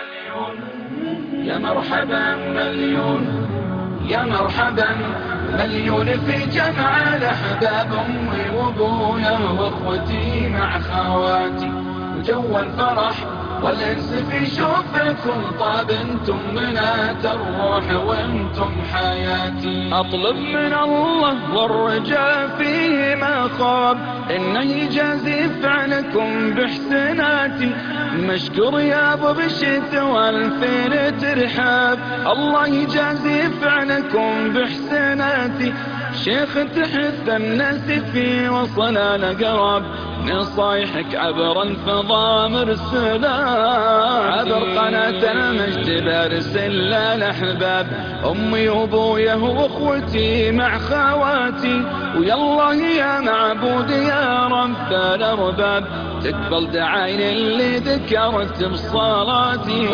يا مرحبا مليون، يا مرحبا مليون في جمع الأحباب، أمي وأبويا وأخوتي مع خواتي، وجو الفرح والأنس في شوفكم طاب، انتم منات الروح وانتم حياتي. أطلب من الله والرجاء فيه ما خاب، إنه يجازي فعلكم بإحساناتي، مشكور يا أبو بشت والفين ترحاب، الله يجازي فعلكم بإحساناتي، شيخ تحث الناس في وصل الأقرب، نصايحك عبر الفضاء مرسلة، عبر قناة المجد برسل للأحباب، أمي وأبويا وأخوتي مع خواتي، ويالله يا معبود يا رب الأرباب، تقبل دعاين اللي ذكرت بصلاتي.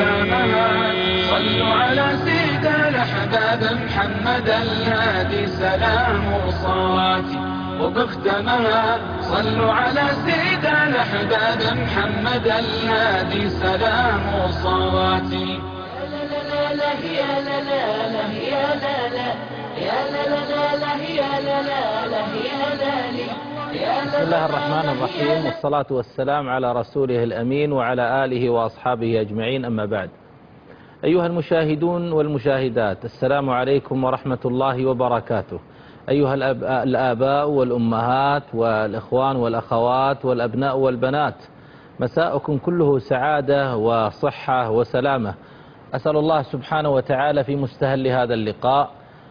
صلوا على سيد الأحباب محمد الهادي سلام وصلاتي، وبختمها صلوا على سيد الأحباب محمد الهادي سلام وصلاتي. يا لا لا يا لا لا يا لا لا يا لا لا يا لا لا يا لا. بسم الله الرحمن الرحيم، والصلاة والسلام على رسوله الأمين وعلى آله وأصحابه أجمعين، أما بعد. أيها المشاهدون والمشاهدات، السلام عليكم ورحمة الله وبركاته. أيها الآباء والأمهات والإخوان والأخوات والأبناء والبنات، مساءكم كله سعادة وصحة وسلامة. أسأل الله سبحانه وتعالى في مستهل هذا اللقاء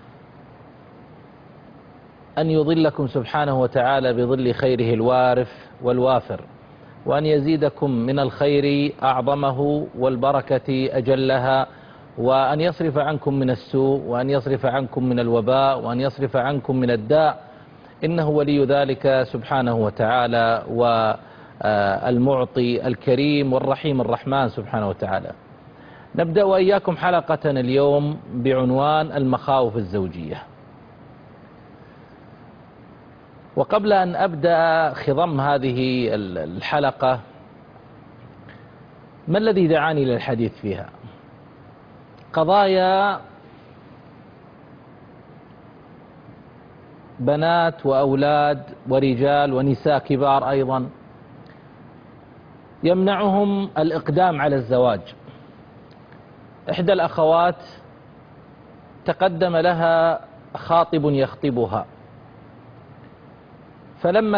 أن يظلكم سبحانه وتعالى بظل خيره الوارف والوافر، وأن يزيدكم من الخير أعظمه والبركة أجلها، وأن يصرف عنكم من السوء، وأن يصرف عنكم من الوباء، وأن يصرف عنكم من الداء، إنه ولي ذلك سبحانه وتعالى، والمعطي الكريم والرحيم الرحمن سبحانه وتعالى. نبدأ وإياكم حلقتنا اليوم بعنوان المخاوف الزوجية. وقبل أن أبدأ خضم هذه الحلقة، ما الذي دعاني للحديث فيها؟ قضايا بنات وأولاد ورجال ونساء كبار أيضا يمنعهم الإقدام على الزواج. إحدى الأخوات تقدم لها خاطب يخطبها، فلما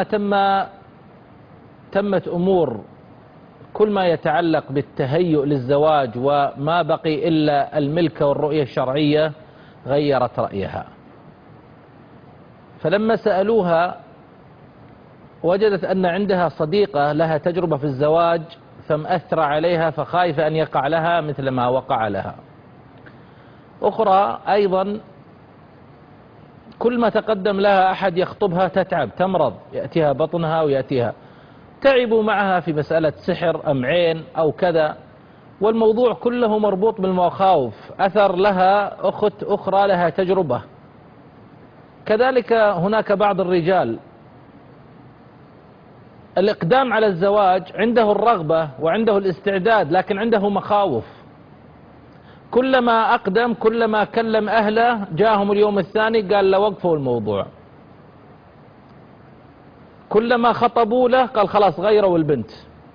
تمت أمور كل ما يتعلق بالتهيؤ للزواج وما بقي إلا الملكة والرؤية الشرعية، غيرت رأيها. فلما سألوها وجدت أن عندها صديقة لها تجربة في الزواج فمأثر عليها، فخايفة أن يقع لها مثل ما وقع لها. أخرى أيضا كل ما تقدم لها أحد يخطبها تتعب، تمرض، يأتيها بطنها ويأتيها. تعبوا معها في مسألة سحر أم عين أو كذا، والموضوع كله مربوط بالمخاوف. أثر لها أخت أخرى لها تجربة. كذلك هناك بعض الرجال الإقدام على الزواج عنده الرغبة وعنده الاستعداد، لكن عنده مخاوف. كلما أقدم كلما كلم أهله، جاءهم اليوم الثاني قال له وقفوا الموضوع. كلما خطبوا له قال خلاص غيروا البنت.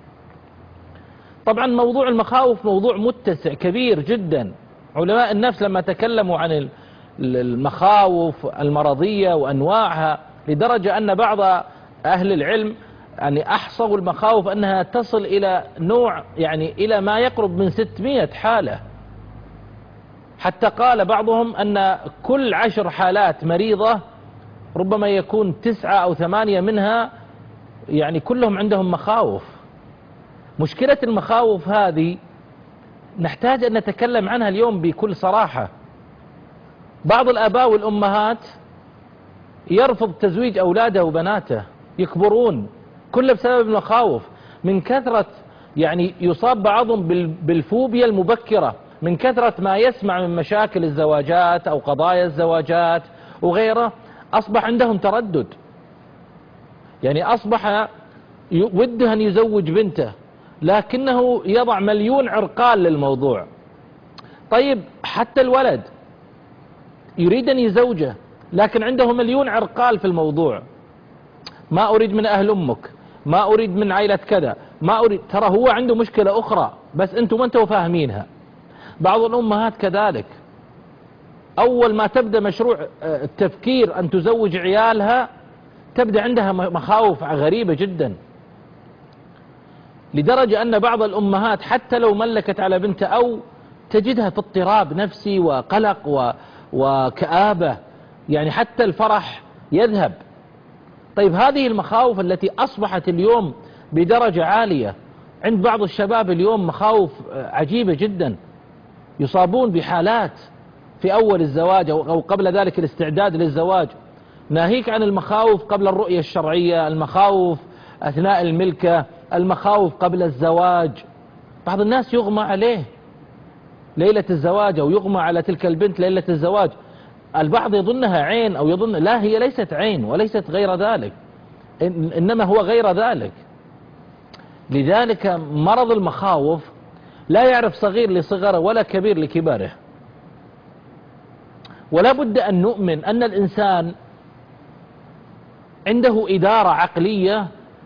طبعا موضوع المخاوف موضوع متسع كبير جدا. علماء النفس لما تكلموا عن المخاوف المرضية وأنواعها، لدرجة أن بعض أهل العلم يعني أحصوا المخاوف أنها تصل إلى نوع يعني إلى ما يقرب من 600 حالة. حتى قال بعضهم أن كل 10 حالات مريضة ربما يكون 9 أو 8 منها يعني كلهم عندهم مخاوف. مشكلة المخاوف هذه نحتاج أن نتكلم عنها اليوم بكل صراحة. بعض الآباء والأمهات يرفض تزويج أولاده وبناته، يكبرون كله بسبب المخاوف. من كثرة يعني يصاب بعضهم بالفوبيا المبكرة، من كثرة ما يسمع من مشاكل الزواجات أو قضايا الزواجات وغيره، أصبح عندهم تردد. يعني أصبح وده أن يزوج بنته، لكنه يضع مليون عرقال للموضوع. طيب حتى الولد يريد أن يزوجه لكن عنده مليون عرقال في الموضوع، ما أريد من أهل أمك، ما أريد من عائلة كذا، ما أريد. ترى هو عنده مشكلة أخرى بس أنتم ما أنتوا فاهمينها. بعض الأمهات كذلك، أول ما تبدأ مشروع التفكير أن تزوج عيالها تبدأ عندها مخاوف غريبة جدا، لدرجة أن بعض الأمهات حتى لو ملكت على بنتها أو تجدها في اضطراب نفسي وقلق وكآبة، يعني حتى الفرح يذهب. طيب هذه المخاوف التي أصبحت اليوم بدرجة عالية عند بعض الشباب اليوم، مخاوف عجيبة جدا، يصابون بحالات في أول الزواج أو قبل ذلك الاستعداد للزواج، ناهيك عن المخاوف قبل الرؤية الشرعية، المخاوف أثناء الملكة، المخاوف قبل الزواج. بعض الناس يغمى عليه ليلة الزواج أو يغمى على تلك البنت ليلة الزواج، البعض يظنها عين أو يظن لا، هي ليست عين وليست غير ذلك، إنما هو غير ذلك. لذلك مرض المخاوف لا يعرف صغير لصغره ولا كبير لكباره. ولا بد أن نؤمن أن الإنسان عنده إدارة عقلية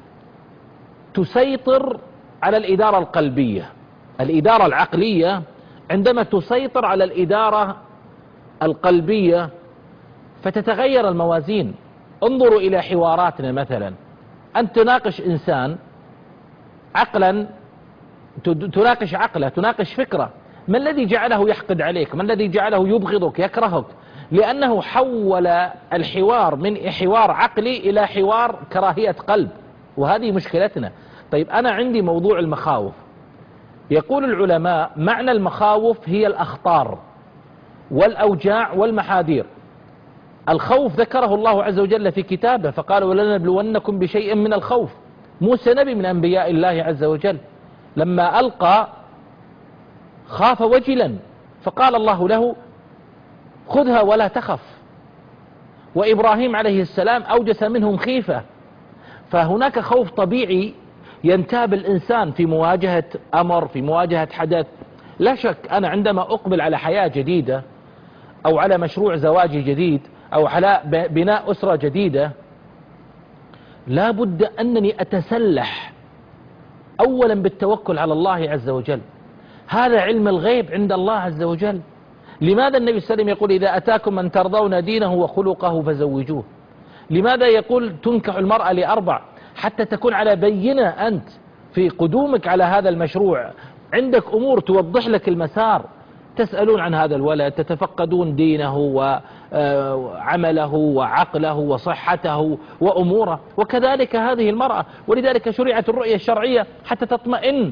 تسيطر على الإدارة القلبية. الإدارة العقلية عندما تسيطر على الإدارة القلبية فتتغير الموازين. انظروا إلى حواراتنا مثلا، أن تناقش إنسان عقلا، تناقش عقله، تناقش فكرة، ما الذي جعله يحقد عليك؟ ما الذي جعله يبغضك يكرهك؟ لأنه حول الحوار من حوار عقلي إلى حوار كراهية قلب، وهذه مشكلتنا. طيب أنا عندي موضوع المخاوف، يقول العلماء معنى المخاوف هي الأخطار والأوجاع والمحاذير. الخوف ذكره الله عز وجل في كتابه فقال ولنبلونكم بشيء من الخوف. موسى نبي من أنبياء الله عز وجل لما ألقى خاف وجلا فقال الله له خذها ولا تخف. وإبراهيم عليه السلام أوجس منهم خيفة. فهناك خوف طبيعي ينتاب الإنسان في مواجهة أمر، في مواجهة حدث. لا شك أنا عندما أقبل على حياة جديدة أو على مشروع زواجي جديد أو على بناء أسرة جديدة، لا بد أنني أتسلح أولا بالتوكل على الله عز وجل. هذا علم الغيب عند الله عز وجل. لماذا النبي صلى الله عليه وسلم يقول إذا أتاكم من ترضون دينه وخلقه فزوجوه؟ لماذا يقول تنكح المرأة لأربع؟ حتى تكون على بينة أنت في قدومك على هذا المشروع، عندك أمور توضح لك المسار، تسألون عن هذا الولد، تتفقدون دينه وعمله وعقله وصحته وأموره، وكذلك هذه المرأة. ولذلك شرعت الرؤية الشرعية حتى تطمئن.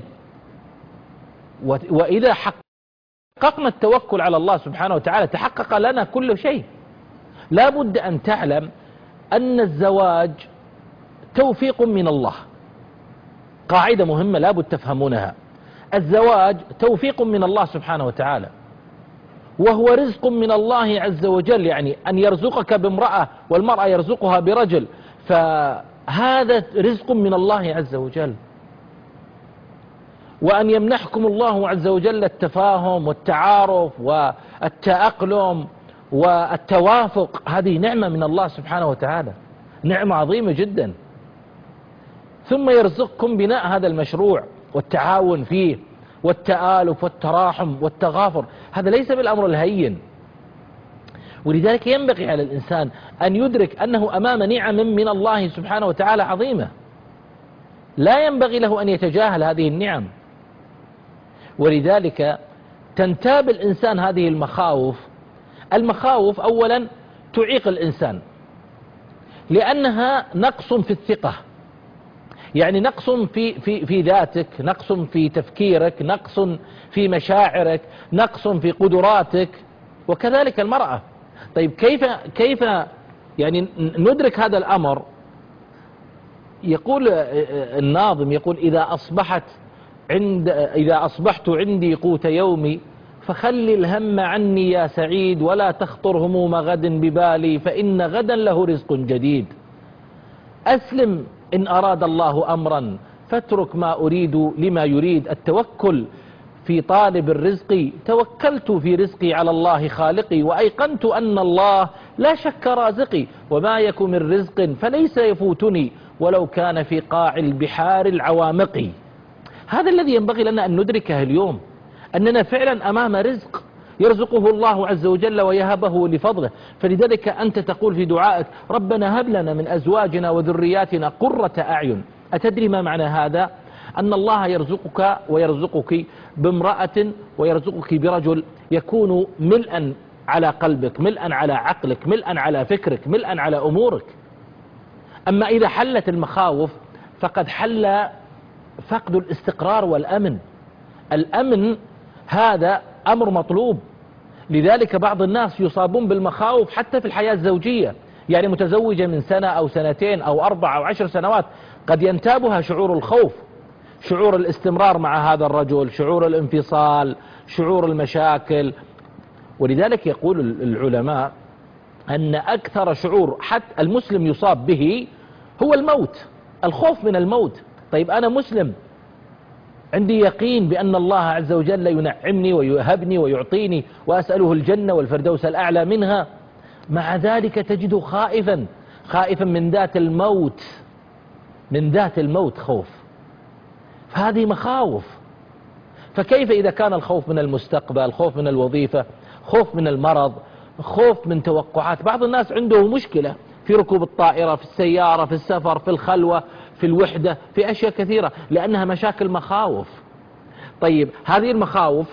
وإذا حققنا التوكل على الله سبحانه وتعالى تحقق لنا كل شيء. لا بد أن تعلم أن الزواج توفيق من الله. قاعدة مهمة لا بد تفهمونها، الزواج توفيق من الله سبحانه وتعالى، وهو رزق من الله عز وجل، يعني أن يرزقك بامرأة والمرأة يرزقها برجل، فهذا رزق من الله عز وجل. وأن يمنحكم الله عز وجل التفاهم والتعارف والتأقلم والتوافق، هذه نعمة من الله سبحانه وتعالى، نعمة عظيمة جدا. ثم يرزقكم بناء هذا المشروع والتعاون فيه والتآلف والتراحم والتغافر، هذا ليس بالأمر الهين. ولذلك ينبغي على الإنسان أن يدرك أنه أمام نعم من الله سبحانه وتعالى عظيمة، لا ينبغي له أن يتجاهل هذه النعم. ولذلك تنتاب الإنسان هذه المخاوف. المخاوف أولا تعيق الإنسان لأنها نقص في الثقة، يعني نقص في ذاتك، نقص في تفكيرك، نقص في مشاعرك، نقص في قدراتك، وكذلك المرأة. طيب كيف يعني ندرك هذا الأمر؟ يقول الناظم، يقول إذا أصبحت عندي قوت يومي فخل الهم عني يا سعيد ولا تخطر هموم غد ببالي فإن غدا له رزق جديد. أسلم إن أراد الله أمرا فاترك ما أريد لما يريد. التوكل في طالب الرزق، توكلت في رزقي على الله خالقي، وأيقنت أن الله لا شك رازقي، وما يك من رزق فليس يفوتني ولو كان في قاع البحار العوامق. هذا الذي ينبغي لنا أن ندركه اليوم، أننا فعلا أمام رزق يرزقه الله عز وجل ويهبه لفضله. فلذلك أنت تقول في دعائك: ربنا هب لنا من أزواجنا وذرياتنا قرة أعين. أتدري ما معنى هذا؟ أن الله يرزقك ويرزقك بامرأة ويرزقك برجل يكون ملءا على قلبك، ملءا على عقلك، ملءا على فكرك، ملءا على أمورك. أما إذا حلت المخاوف فقد حل فقد الاستقرار والأمن. الأمن هذا أمر مطلوب. لذلك بعض الناس يصابون بالمخاوف حتى في الحياة الزوجية، يعني متزوجة من سنة أو سنتين أو 4 أو 10 سنوات قد ينتابها شعور الخوف، شعور الاستمرار مع هذا الرجل، شعور الانفصال، شعور المشاكل. ولذلك يقول العلماء أن أكثر شعور حتى المسلم يصاب به هو الموت، الخوف من الموت. طيب أنا مسلم عندي يقين بأن الله عز وجل ينعمني ويهبني ويعطيني وأسأله الجنة والفردوس الأعلى منها، مع ذلك تجده خائفا من ذات الموت، من ذات الموت خوف. فهذه مخاوف. فكيف إذا كان الخوف من المستقبل، خوف من الوظيفة، خوف من المرض، خوف من توقعات. بعض الناس عنده مشكلة في ركوب الطائرة، في السيارة، في السفر، في الخلوة، في الوحدة، في أشياء كثيرة، لأنها مشاكل مخاوف. طيب هذه المخاوف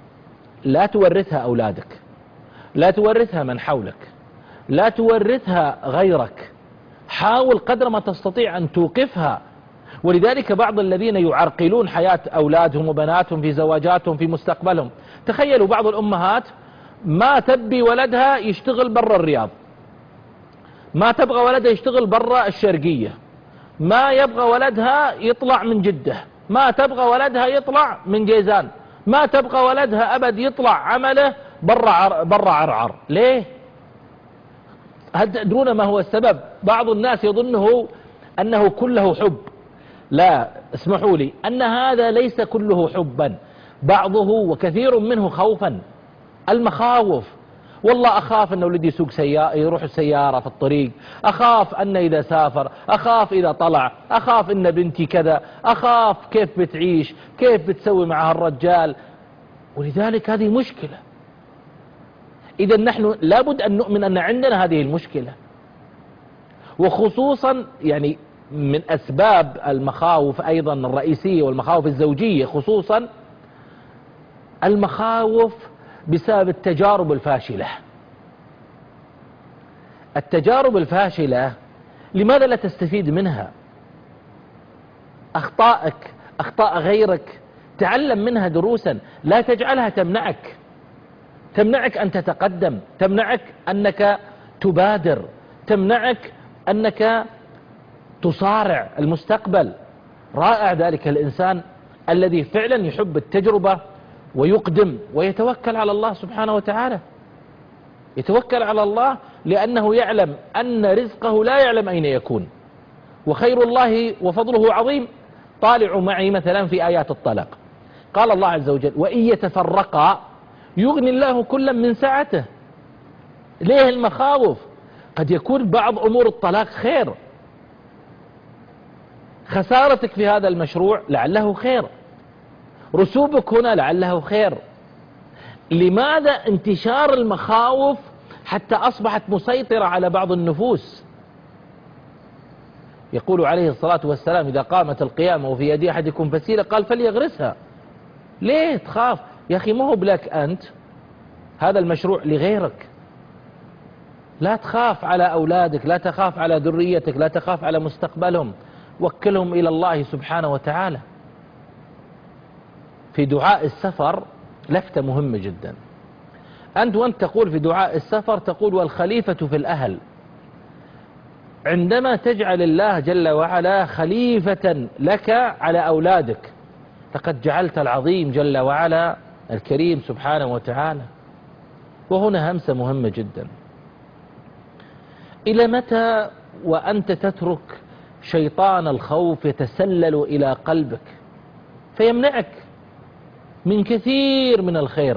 لا تورثها أولادك، لا تورثها من حولك، لا تورثها غيرك. حاول قدر ما تستطيع أن توقفها. ولذلك بعض الذين يعرقلون حياة أولادهم وبناتهم في زواجاتهم في مستقبلهم، تخيلوا بعض الأمهات ما تبي ولدها يشتغل برا الرياض، ما تبغى ولدها يشتغل برا الشرقية، ما يبغى ولدها يطلع من جدة، ما تبغى ولدها يطلع من جيزان، ما تبغى ولدها أبد يطلع عمله برا عرعر. ليه؟ هل تدرون ما هو السبب؟ بعض الناس يظنه أنه كله حب. لا، اسمحوا لي، أن هذا ليس كله حبا، بعضه وكثير منه خوفا. المخاوف: والله أخاف أن ولدي يسوق يروح السيارة في الطريق، أخاف أن إذا سافر، أخاف إذا طلع، أخاف أن بنتي كذا، أخاف كيف بتعيش، كيف بتسوي معها الرجال. ولذلك هذه مشكلة. إذا نحن لابد أن نؤمن أن عندنا هذه المشكلة. وخصوصا يعني من أسباب المخاوف أيضا الرئيسية، والمخاوف الزوجية خصوصا، المخاوف بسبب التجارب الفاشلة. التجارب الفاشلة لماذا لا تستفيد منها؟ أخطائك، أخطاء غيرك، تعلم منها دروسا، لا تجعلها تمنعك أن تتقدم، تمنعك أنك تبادر، تمنعك أنك تصارع المستقبل. رائع ذلك الإنسان الذي فعلا يحب التجربة ويقدم ويتوكل على الله سبحانه وتعالى. يتوكل على الله لأنه يعلم أن رزقه لا يعلم أين يكون، وخير الله وفضله عظيم. طالعوا معي مثلا في آيات الطلاق، قال الله عز وجل: وإن يتفرقا يغني الله كلا من سعته. ليه المخاوف؟ قد يكون بعض أمور الطلاق خير، خسارتك في هذا المشروع لعله خير، رسوبك هنا لعله خير. لماذا انتشار المخاوف حتى أصبحت مسيطرة على بعض النفوس؟ يقول عليه الصلاة والسلام: إذا قامت القيامة وفي يد أحدكم فسيلة قال فليغرسها. ليه تخاف؟ يا أخي ما هو بلك أنت، هذا المشروع لغيرك. لا تخاف على أولادك، لا تخاف على ذريتك، لا تخاف على مستقبلهم، وكلهم إلى الله سبحانه وتعالى. في دعاء السفر لفتة مهمة جدا. أنت وأنت تقول في دعاء السفر تقول: والخليفة في الأهل. عندما تجعل الله جل وعلا خليفة لك على أولادك، لقد جعلت العظيم جل وعلا الكريم سبحانه وتعالى. وهنا همسة مهمة جدا: إلى متى وأنت تترك شيطان الخوف يتسلل إلى قلبك فيمنعك من كثير من الخير.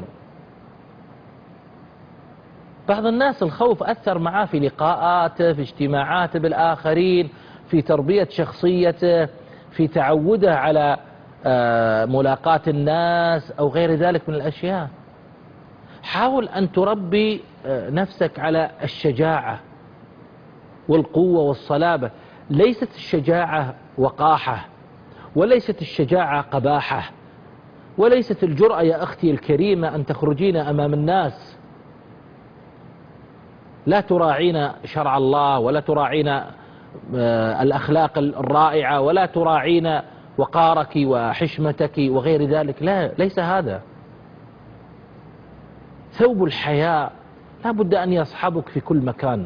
بعض الناس الخوف أثر معاه في لقاءاته، في اجتماعاته بالآخرين، في تربية شخصيته، في تعوده على ملاقاة الناس أو غير ذلك من الأشياء. حاول أن تربي نفسك على الشجاعة والقوة والصلابة. ليست الشجاعة وقاحة، وليست الشجاعة قباحة، وليست الجرأة يا أختي الكريمة أن تخرجين أمام الناس لا تراعين شرع الله، ولا تراعين الأخلاق الرائعة، ولا تراعين وقارك وحشمتك وغير ذلك. لا، ليس هذا. ثوب الحياء لا بد أن يصحبك في كل مكان.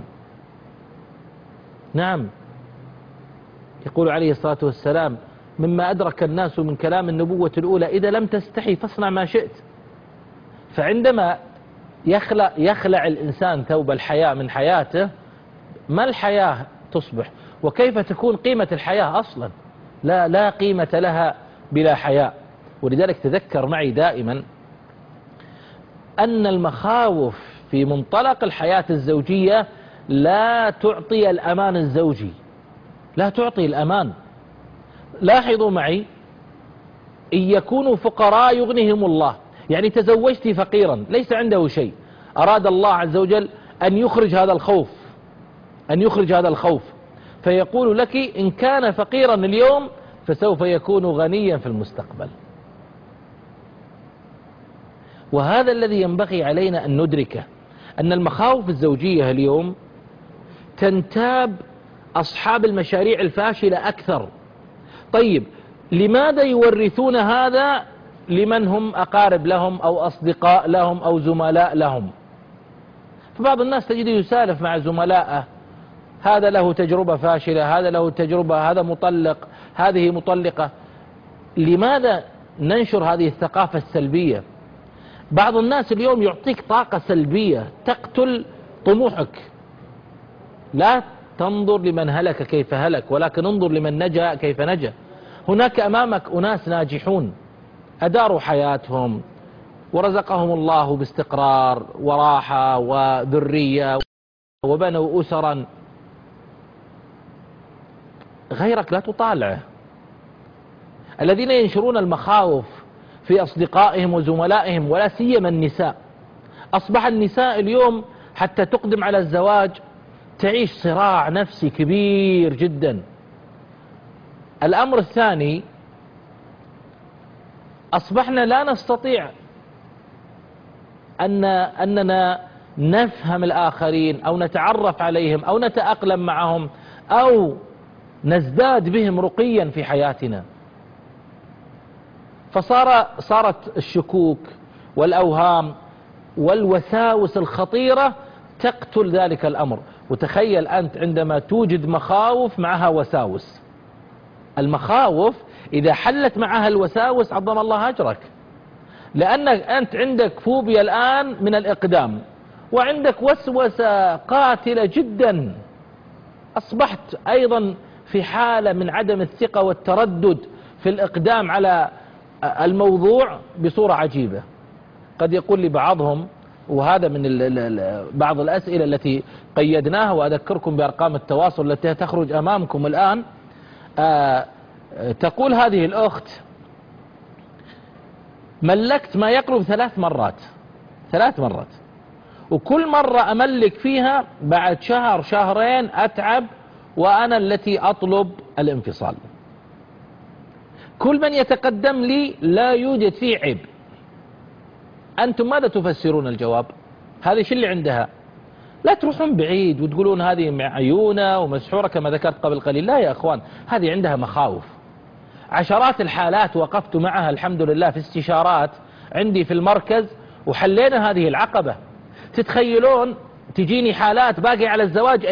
نعم، يقول عليه الصلاة والسلام: مما أدرك الناس من كلام النبوة الأولى: إذا لم تستحي فاصنع ما شئت. فعندما يخلع الإنسان ثوب الحياء من حياته، ما الحياة تصبح؟ وكيف تكون قيمة الحياة أصلا؟ لا قيمة لها بلا حياء. ولذلك تذكر معي دائما أن المخاوف في منطلق الحياة الزوجية لا تعطي الأمان الزوجي، لا تعطي الأمان. لاحظوا معي، إن يكونوا فقراء يغنيهم الله. يعني تزوجت فقيرا ليس عنده شيء، أراد الله عز وجل أن يخرج هذا الخوف، فيقول لك: إن كان فقيرا اليوم فسوف يكون غنيا في المستقبل. وهذا الذي ينبغي علينا أن ندركه، أن المخاوف الزوجية اليوم تنتاب أصحاب المشاريع الفاشلة أكثر. طيب، لماذا يورثون هذا لمن هم أقارب لهم أو أصدقاء لهم أو زملاء لهم؟ فبعض الناس تجد يسالف مع زملائه: هذا له تجربة فاشلة، هذا له تجربة، هذا مطلق، هذه مطلقة. لماذا ننشر هذه الثقافة السلبية؟ بعض الناس اليوم يعطيك طاقة سلبية تقتل طموحك. لا تنظر لمن هلك كيف هلك، ولكن انظر لمن نجا كيف نجا. هناك أمامك أناس ناجحون أداروا حياتهم ورزقهم الله باستقرار وراحة وذرية وبنوا أسرا، غيرك لا تطالعه. الذين ينشرون المخاوف في أصدقائهم وزملائهم ولا سيما النساء. أصبح النساء اليوم حتى تقدم على الزواج تعيش صراع نفسي كبير جدا. الأمر الثاني، أصبحنا لا نستطيع أننا نفهم الآخرين أو نتعرف عليهم أو نتأقلم معهم أو نزداد بهم رقيا في حياتنا. فصارت الشكوك والأوهام والوساوس الخطيرة تقتل ذلك الأمر. وتخيل أنت عندما توجد مخاوف معها وساوس، المخاوف إذا حلت معها الوساوس عظم الله أجرك، لأنك أنت عندك فوبيا الآن من الإقدام، وعندك وسوسة قاتلة جدا. أصبحت أيضا في حالة من عدم الثقة والتردد في الإقدام على الموضوع بصورة عجيبة. قد يقول لي بعضهم، وهذا من بعض الأسئلة التي قيدناها، وأذكركم بأرقام التواصل التي تخرج أمامكم الآن. تقول هذه الأخت: ملكت ما يقرب 3 مرات، وكل مرة أملك فيها بعد شهر شهرين أتعب وأنا التي أطلب الانفصال. كل من يتقدم لي لا يوجد فيه عيب. أنتم ماذا تفسرون الجواب؟ هذه شو اللي عندها؟ لا تروحون بعيد وتقولون هذه معيونة ومسحورة كما ذكرت قبل قليل. لا يا أخوان، هذه عندها مخاوف. عشرات الحالات وقفت معها الحمد لله في استشارات عندي في المركز وحلينا هذه العقبة. تتخيلون تجيني حالات باقي على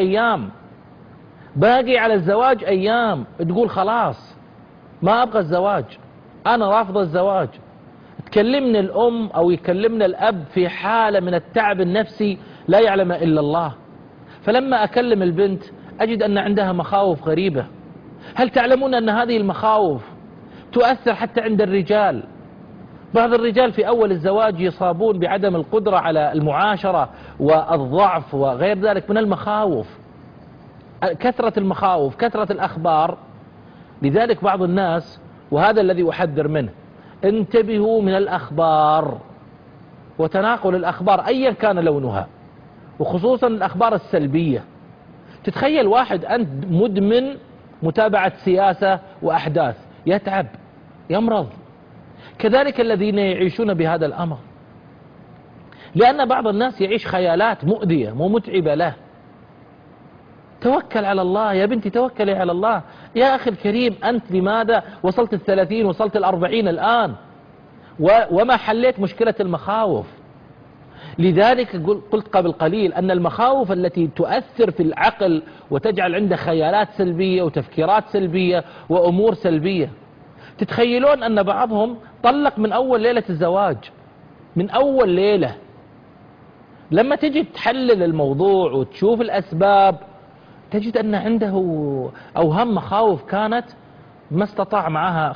الزواج أيام، تقول خلاص ما أبغى الزواج، أنا رافض الزواج. تكلمني الأم أو يكلمنا الأب في حالة من التعب النفسي لا يعلم إلا الله. فلما أكلم البنت أجد أن عندها مخاوف غريبة. هل تعلمون أن هذه المخاوف تؤثر حتى عند الرجال؟ بعض الرجال في أول الزواج يصابون بعدم القدرة على المعاشرة والضعف وغير ذلك من المخاوف، كثرة المخاوف، كثرة الأخبار. لذلك بعض الناس، وهذا الذي أحذر منه، انتبهوا من الأخبار وتناقل الأخبار أيا كان لونها، وخصوصا الأخبار السلبية. تتخيل واحد أنت مدمن متابعة سياسة وأحداث، يتعب، يمرض. كذلك الذين يعيشون بهذا الأمر، لأن بعض الناس يعيش خيالات مؤذية ومتعبة له. توكل على الله يا بنتي، توكلي على الله. يا أخي الكريم، أنت لماذا وصلت 30 وصلت 40 الآن وما حليت مشكلة المخاوف؟ لذلك قلت قبل قليل أن المخاوف التي تؤثر في العقل وتجعل عنده خيالات سلبية وتفكيرات سلبية وأمور سلبية. تتخيلون أن بعضهم طلق من أول ليلة الزواج، من أول ليلة. لما تجي تحلل الموضوع وتشوف الأسباب تجد أن عنده أوهام مخاوف كانت ما استطاع معها،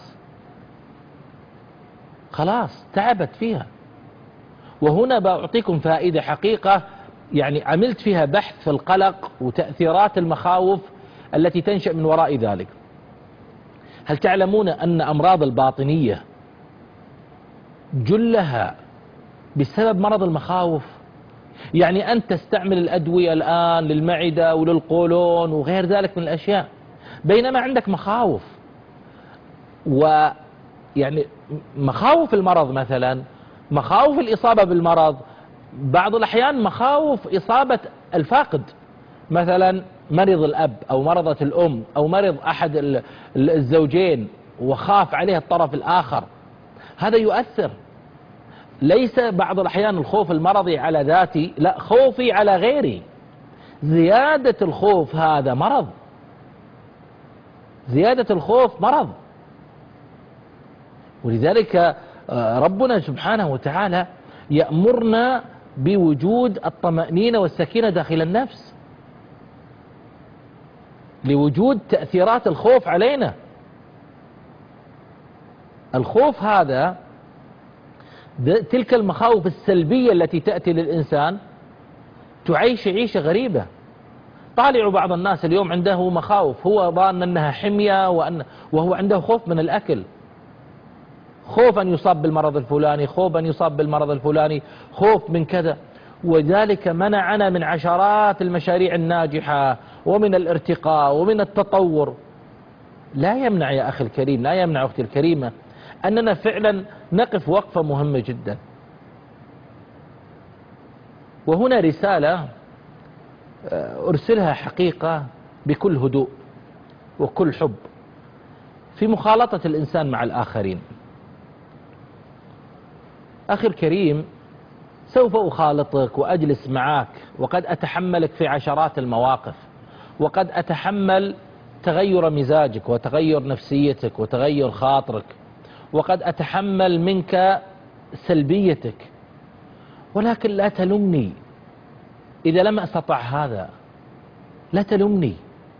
خلاص تعبت فيها. وهنا بأعطيكم فائدة حقيقة، يعني عملت فيها بحث في القلق وتأثيرات المخاوف التي تنشأ من وراء ذلك. هل تعلمون أن أمراض الباطنية جلها بسبب مرض المخاوف؟ يعني أنت تستعمل الأدوية الآن للمعدة وللقولون وغير ذلك من الأشياء، بينما عندك مخاوف. ويعني مخاوف المرض مثلا، مخاوف الإصابة بالمرض، بعض الأحيان مخاوف إصابة الفاقد، مثلا مرض الأب أو مرضة الأم أو مرض أحد الزوجين وخاف عليه الطرف الآخر، هذا يؤثر. ليس بعض الأحيان الخوف المرضي على ذاتي، لا، خوفي على غيري. زيادة الخوف هذا مرض، زيادة الخوف مرض. ولذلك ربنا سبحانه وتعالى يأمرنا بوجود الطمأنينة والسكينة داخل النفس لوجود تأثيرات الخوف علينا. الخوف هذا، تلك المخاوف السلبية التي تأتي للإنسان تعيش عيشة غريبة. طالعوا بعض الناس اليوم عنده مخاوف، هو ظان أنها حمية وهو عنده خوف من الأكل، خوف أن يصاب بالمرض الفلاني، خوف أن يصاب بالمرض الفلاني، خوف من كذا. وذلك منعنا من عشرات المشاريع الناجحة ومن الارتقاء ومن التطور. لا يمنع يا أخي الكريم، لا يمنع أختي الكريمة أننا فعلا نقف وقفة مهمة جدا. وهنا رسالة أرسلها حقيقة بكل هدوء وكل حب في مخالطة الإنسان مع الآخرين. أخي الكريم، سوف أخالطك وأجلس معك وقد أتحملك في عشرات المواقف، وقد أتحمل تغير مزاجك وتغير نفسيتك وتغير خاطرك، وقد أتحمل منك سلبيتك، ولكن لا تلمني إذا لم أستطع هذا، لا تلمني.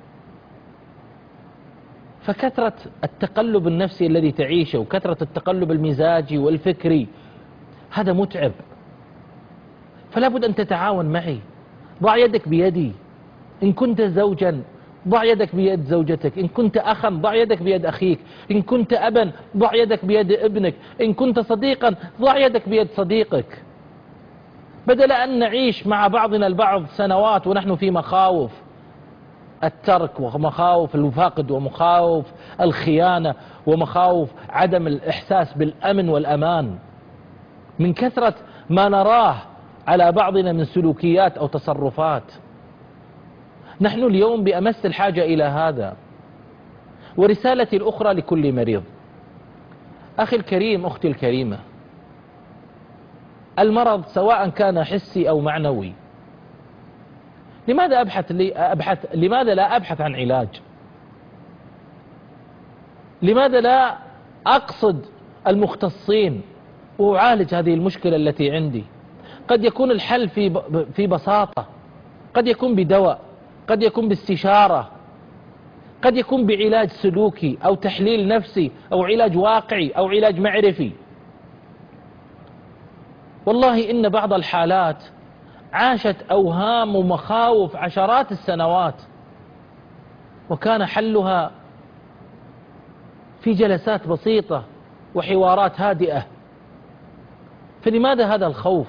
فكثرة التقلب النفسي الذي تعيشه وكثرة التقلب المزاجي والفكري هذا متعب، فلا بد أن تتعاون معي. ضع يدك بيدي. إن كنت زوجا ضع يدك بيد زوجتك، إن كنت أخا ضع يدك بيد أخيك، إن كنت أبا ضع يدك بيد ابنك، إن كنت صديقا ضع يدك بيد صديقك، بدل أن نعيش مع بعضنا البعض سنوات ونحن في مخاوف الترك ومخاوف الفقد ومخاوف الخيانة ومخاوف عدم الإحساس بالأمن والأمان من كثرة ما نراه على بعضنا من سلوكيات أو تصرفات. نحن اليوم بأمس الحاجة إلى هذا. ورسالتي الأخرى لكل مريض، أخي الكريم، أختي الكريمة، المرض سواء كان حسي أو معنوي، لماذا لا أبحث عن علاج؟ لماذا لا أقصد المختصين وأعالج هذه المشكلة التي عندي؟ قد يكون الحل في بساطة، قد يكون بدواء، قد يكون باستشارة، قد يكون بعلاج سلوكي أو تحليل نفسي أو علاج واقعي أو علاج معرفي. والله إن بعض الحالات عاشت أوهام ومخاوف عشرات السنوات، وكان حلها في جلسات بسيطة وحوارات هادئة. فلماذا هذا الخوف؟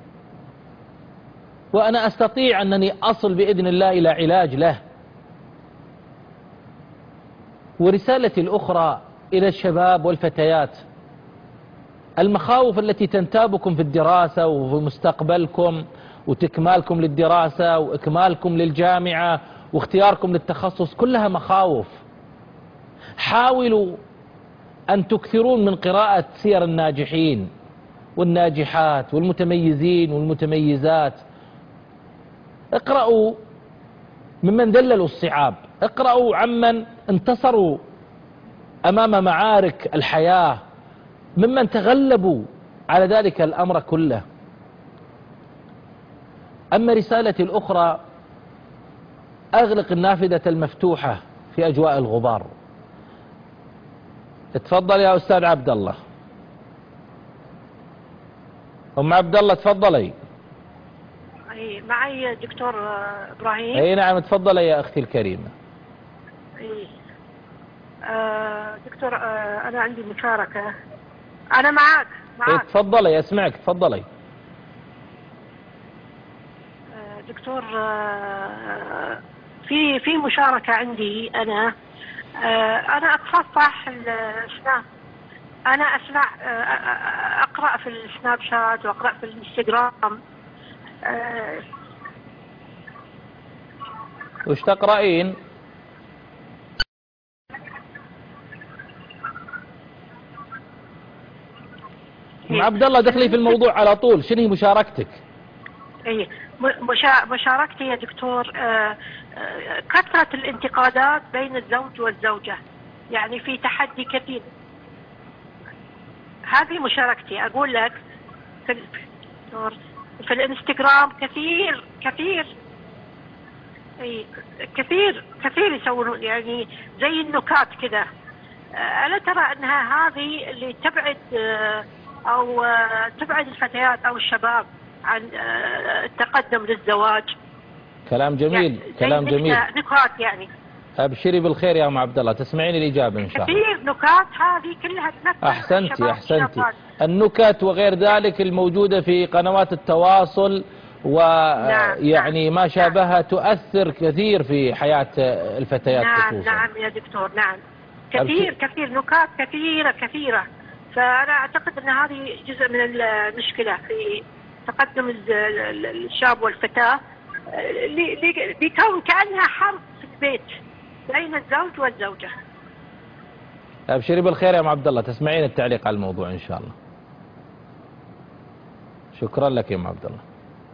وأنا أستطيع أنني أصل بإذن الله إلى علاج له. ورسالتي الأخرى إلى الشباب والفتيات: المخاوف التي تنتابكم في الدراسة وفي مستقبلكم وتكمالكم للدراسة وإكمالكم للجامعة واختياركم للتخصص كلها مخاوف. حاولوا أن تكثرون من قراءة سير الناجحين والناجحات والمتميزين والمتميزات. اقرأوا ممن ذللوا الصعاب، اقرأوا عمن انتصروا أمام معارك الحياة، ممن تغلبوا على ذلك الأمر كله. أما رسالتي الأخرى: أغلق النافذة المفتوحة في أجواء الغبار. تفضل يا أستاذ عبد الله. أم عبد الله تفضلي. معي دكتور إبراهيم. أي نعم تفضلي يا أختي الكريمة. دكتور أنا عندي مشاركة. أنا معك. تفضلي أسمعك تفضلي. دكتور في مشاركة عندي. أنا أتصفح السناب. أنا أسمع أقرأ في السناب شات وأقرأ في الانستغرام. وش تقرأين؟ ام عبد الله دخلي في الموضوع على طول. شنو هي مشاركتك؟ اي مشاركتي يا دكتور كثرة الانتقادات بين الزوج والزوجة، يعني في تحدي كثير. هذه مشاركتي. اقول لك في الانستغرام كثير كثير يسوون يعني زي النكات كذا. ألا ترى أنها هذه اللي تبعد أو تبعد الفتيات أو الشباب عن التقدم للزواج؟ كلام جميل يعني كلام جميل. نكات يعني. أبشري بالخير يا أم عبد الله، تسمعين الإجابة إن شاء الله. كثير نكات هذه كلها تنفر. أحسنتي. النكت وغير ذلك الموجودة في قنوات التواصل ويعني ما شابهها تؤثر كثير في حياة الفتيات خصوصا. نعم يا دكتور. نعم كثير نكات كثيرة. فأنا أعتقد أن هذه جزء من المشكلة في تقدم الشاب والفتاة، بكون كأنها حرب في البيت بين الزوج والزوجة. أبشري بالخير يا أم عبد الله، تسمعين التعليق على الموضوع إن شاء الله. شكرا لك يا أم عبد الله.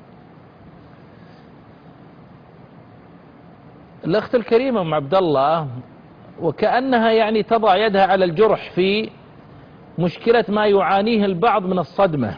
الأخت الكريمة أم عبد الله وكأنها يعني تضع يدها على الجرح في مشكلة ما يعانيه البعض من الصدمة.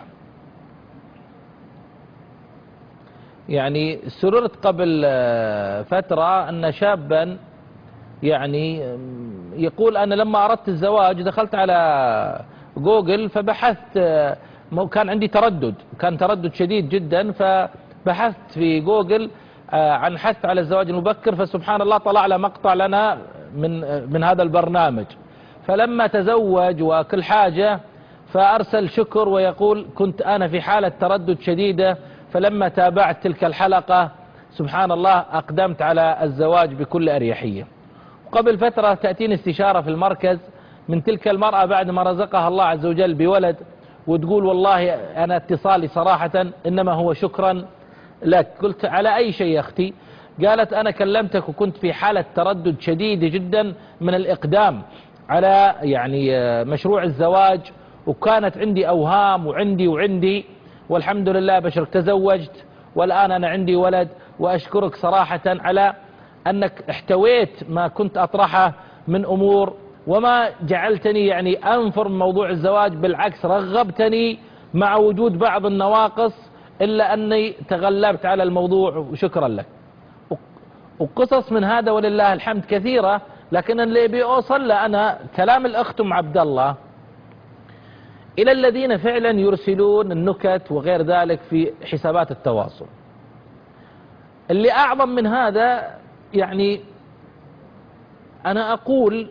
يعني سررت قبل فترة أن شابا يعني يقول أنا لما أردت الزواج دخلت على جوجل فبحثت، كان عندي كان تردد شديد جدا، فبحثت في جوجل عن حث على الزواج المبكر، فسبحان الله طلع له مقطع لنا من هذا البرنامج. فلما تزوج وكل حاجة فأرسل شكر ويقول كنت أنا في حالة تردد شديدة، فلما تابعت تلك الحلقة سبحان الله أقدمت على الزواج بكل أريحية. وقبل فترة تأتيني استشارة في المركز من تلك المرأة بعد ما رزقها الله عز وجل بولد، وتقول والله أنا اتصالي صراحة إنما هو شكرا لك. قلت على أي شيء يا أختي؟ قالت أنا كلمتك وكنت في حالة تردد شديدة جدا من الإقدام على يعني مشروع الزواج، وكانت عندي أوهام وعندي والحمد لله بشرك تزوجت والآن أنا عندي ولد، وأشكرك صراحة على أنك احتويت ما كنت أطرحه من أمور وما جعلتني يعني أنفر من موضوع الزواج، بالعكس رغبتني مع وجود بعض النواقص إلا أني تغلبت على الموضوع وشكرا لك. وقصص من هذا ولله الحمد كثيرة لكن اللي بيوصل له أنا كلام الأخت أم عبد الله إلى الذين فعلا يرسلون النكت وغير ذلك في حسابات التواصل. اللي أعظم من هذا يعني أنا أقول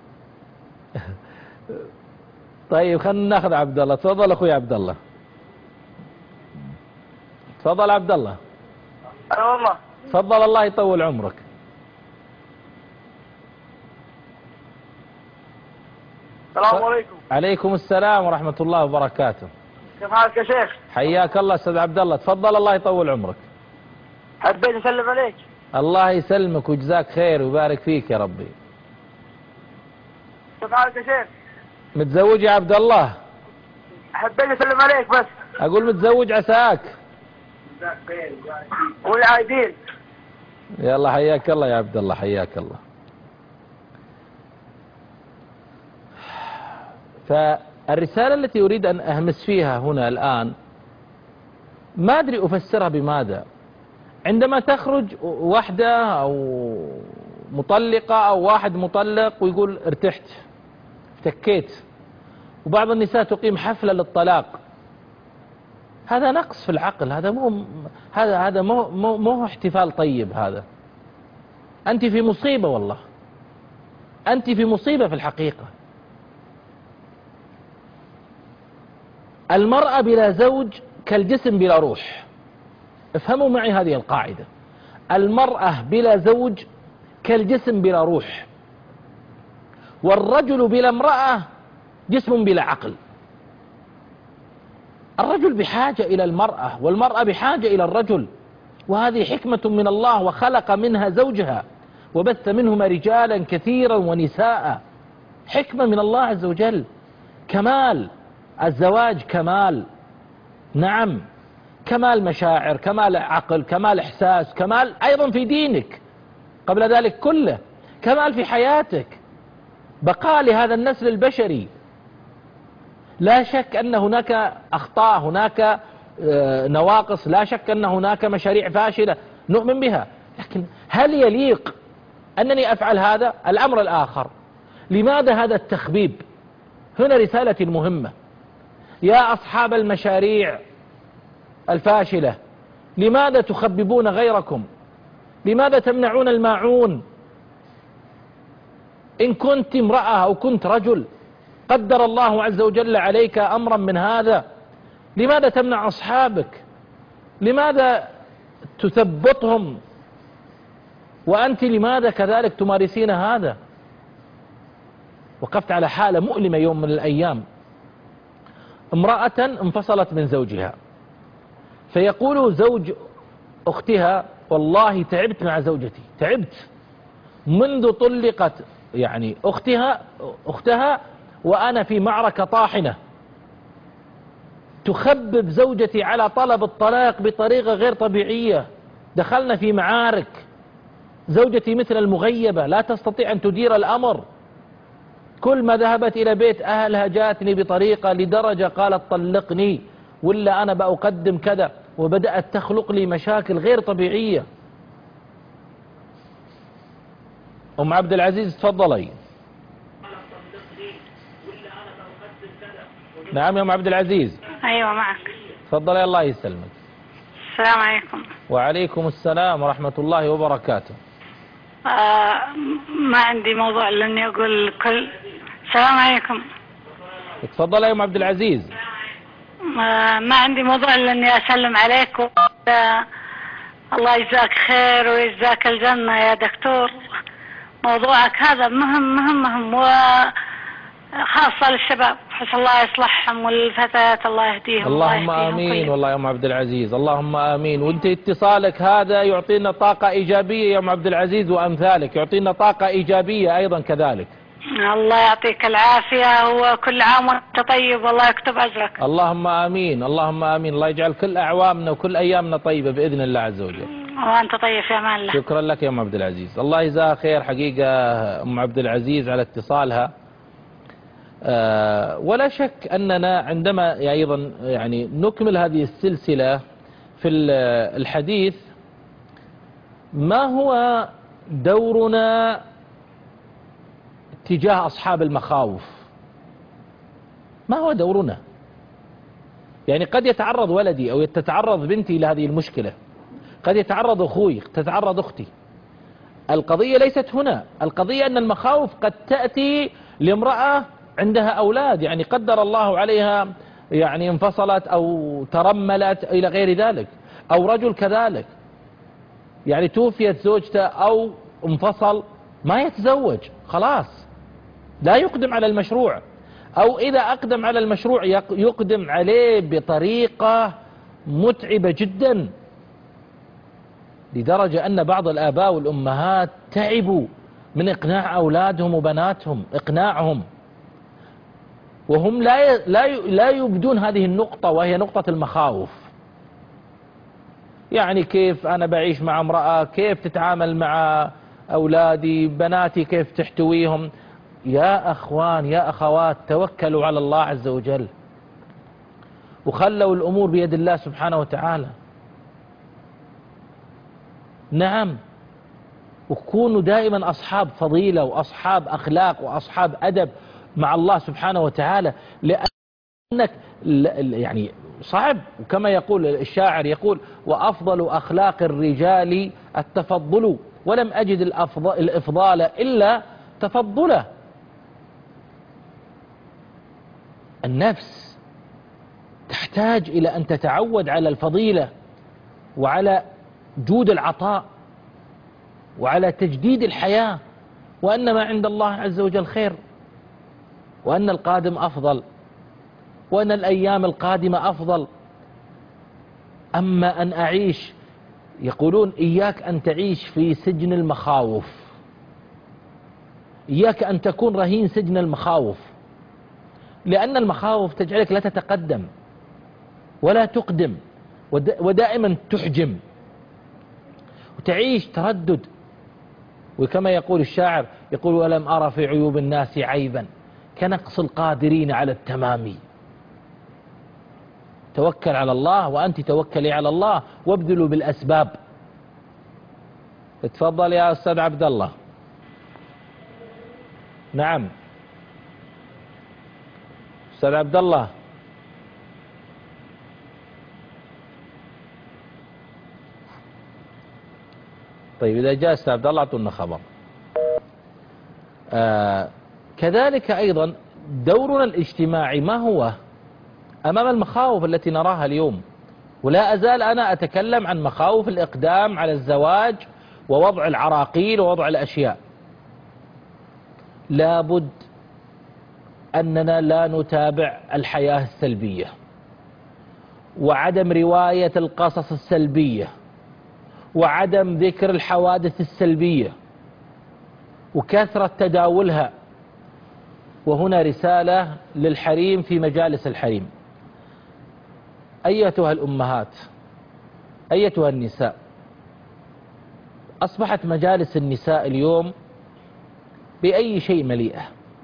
طيب خلينا ناخذ عبد الله. تفضل أخوي عبد الله. تفضل عبد الله. والله. تفضل الله يطول عمرك. السلام عليكم. عليكم السلام ورحمة الله وبركاته. كيف حالك يا شيخ؟ حياك الله أستاذ عبد الله. تفضل الله يطول عمرك. حبيت أسلم عليك. الله يسلمك وجزاك خير ويبارك فيك يا ربي. كيف حالك يا شيخ؟ متزوج يا عبد الله؟ حبيت أسلم عليك بس. أقول متزوج عساك. والعايدين. يلا حياك الله يا عبد الله، حياك الله. فالرسالة التي أريد أن أهمس فيها هنا الآن ما أدري أفسرها بماذا. عندما تخرج واحدة أو مطلقة أو واحد مطلق ويقول ارتحت افتكيت، وبعض النساء تقيم حفلة للطلاق، هذا نقص في العقل. هذا مو احتفال طيب. هذا أنت في مصيبة، والله أنت في مصيبة في الحقيقة. المرأة بلا زوج كالجسم بلا روح. افهموا معي هذه القاعدة. المرأة بلا زوج كالجسم بلا روح، والرجل بلا امرأة جسم بلا عقل. الرجل بحاجة إلى المرأة والمرأة بحاجة إلى الرجل، وهذه حكمة من الله، وخلق منها زوجها وبث منهما رجالا كثيرا ونساء. حكمة من الله عز وجل. كمال الزواج، كمال، نعم، كمال مشاعر، كمال عقل، كمال إحساس، كمال أيضا في دينك قبل ذلك كله، كمال في حياتك، بقاء لهذا النسل البشري. لا شك أن هناك أخطاء، هناك نواقص، لا شك أن هناك مشاريع فاشلة نؤمن بها، لكن هل يليق أنني أفعل هذا؟ الأمر الآخر، لماذا هذا التخبيب؟ هنا رسالة مهمة يا أصحاب المشاريع الفاشلة، لماذا تخببون غيركم؟ لماذا تمنعون الماعون؟ إن كنت امرأة أو كنت رجل قدر الله عز وجل عليك أمرا من هذا، لماذا تمنع أصحابك؟ لماذا تثبطهم؟ وأنت لماذا كذلك تمارسين هذا؟ وقفت على حالة مؤلمة يوم من الأيام، امرأة انفصلت من زوجها، فيقول زوج أختها والله تعبت مع زوجتي، تعبت منذ طلقت يعني أختها وأنا في معركة طاحنة، تخبب زوجتي على طلب الطلاق بطريقة غير طبيعية، دخلنا في معارك، زوجتي مثل المغيبة لا تستطيع أن تدير الأمر، كل ما ذهبت إلى بيت أهلها جاتني بطريقة لدرجة قالت طلقني ولا أنا بأقدم كذا، وبدأت تخلق لي مشاكل غير طبيعية. أم عبد العزيز تفضلي. نعم يا أم عبد العزيز. أيوة معك. تفضلي الله يسلمك. السلام عليكم. وعليكم السلام ورحمة الله وبركاته. ما عندي موضوع لأني أقول كل. السلام عليكم. تفضلي يا أم عبد العزيز. ما عندي موضوع لأني أسلم عليك الله يجزاك خير ويجزاك الجنة يا دكتور. موضوعك هذا مهم وخاصة للشباب، حس الله يصلحهم والفتيات الله يهديهم. اللهم آمين. والله يا أم عبد العزيز اللهم آمين. وانت اتصالك هذا يعطينا طاقة إيجابية يا أم عبد العزيز، وأمثالك يعطينا طاقة إيجابية أيضا كذلك. الله يعطيك العافية وكل عام وانت طيب والله يكتب أجرك. اللهم آمين. اللهم آمين. الله يجعل كل أعوامنا وكل أيامنا طيبة بإذن الله عز وجل. وأنت طيب في أمان الله. شكرا لك يا أم عبد العزيز. الله يجزاها خير حقيقة أم عبد العزيز على اتصالها. ولا شك أننا عندما أيضا يعني نكمل هذه السلسلة في الحديث، ما هو دورنا تجاه أصحاب المخاوف؟ ما هو دورنا؟ يعني قد يتعرض ولدي أو تتعرض بنتي لهذه المشكلة، قد يتعرض أخوي، تتعرض أختي. القضية ليست هنا، القضية أن المخاوف قد تأتي لامرأة عندها أولاد، يعني قدر الله عليها يعني انفصلت أو ترملت إلى غير ذلك، أو رجل كذلك يعني توفيت زوجته أو انفصل ما يتزوج، خلاص لا يقدم على المشروع، أو إذا أقدم على المشروع يقدم عليه بطريقة متعبة جدا، لدرجة أن بعض الآباء والأمهات تعبوا من إقناع أولادهم وبناتهم، إقناعهم، وهم لا يبدون هذه النقطة، وهي نقطة المخاوف. يعني كيف أنا بعيش مع امرأة، كيف تتعامل مع أولادي، بناتي كيف تحتويهم. يا أخوان يا أخوات، توكلوا على الله عز وجل وخلوا الأمور بيد الله سبحانه وتعالى. نعم، وكونوا دائما أصحاب فضيلة وأصحاب أخلاق وأصحاب أدب مع الله سبحانه وتعالى، لأنك يعني صعب، وكما يقول الشاعر يقول: وأفضل أخلاق الرجال التفضل، ولم أجد الإفضال إلا تفضله. النفس تحتاج إلى أن تتعود على الفضيلة وعلى جود العطاء وعلى تجديد الحياة، وأن ما عند الله عز وجل خير، وأن القادم أفضل، وأن الأيام القادمة أفضل. أما أن أعيش، يقولون إياك أن تعيش في سجن المخاوف، إياك أن تكون رهين سجن المخاوف، لأن المخاوف تجعلك لا تتقدم ولا تقدم، ودائما تحجم وتعيش تردد. وكما يقول الشاعر يقول: ولم أرى في عيوب الناس عيبا كنقص القادرين على التمام. توكل على الله، وأنت توكلي على الله، وابذلوا بالأسباب. اتفضل يا أستاذ عبد الله. نعم أستاذ عبد الله. طيب إذا جاء أستاذ عبد الله أعطونا خبر. كذلك أيضا دورنا الاجتماعي ما هو أمام المخاوف التي نراها اليوم؟ ولا أزال أنا أتكلم عن مخاوف الإقدام على الزواج ووضع العراقيل ووضع الأشياء. لابد أننا لا نتابع الحياة السلبية، وعدم رواية القصص السلبية، وعدم ذكر الحوادث السلبية وكثرة تداولها. وهنا رسالة للحريم في مجالس الحريم: أيتها الأمهات، أيتها النساء، أصبحت مجالس النساء اليوم بأي شيء مليئة،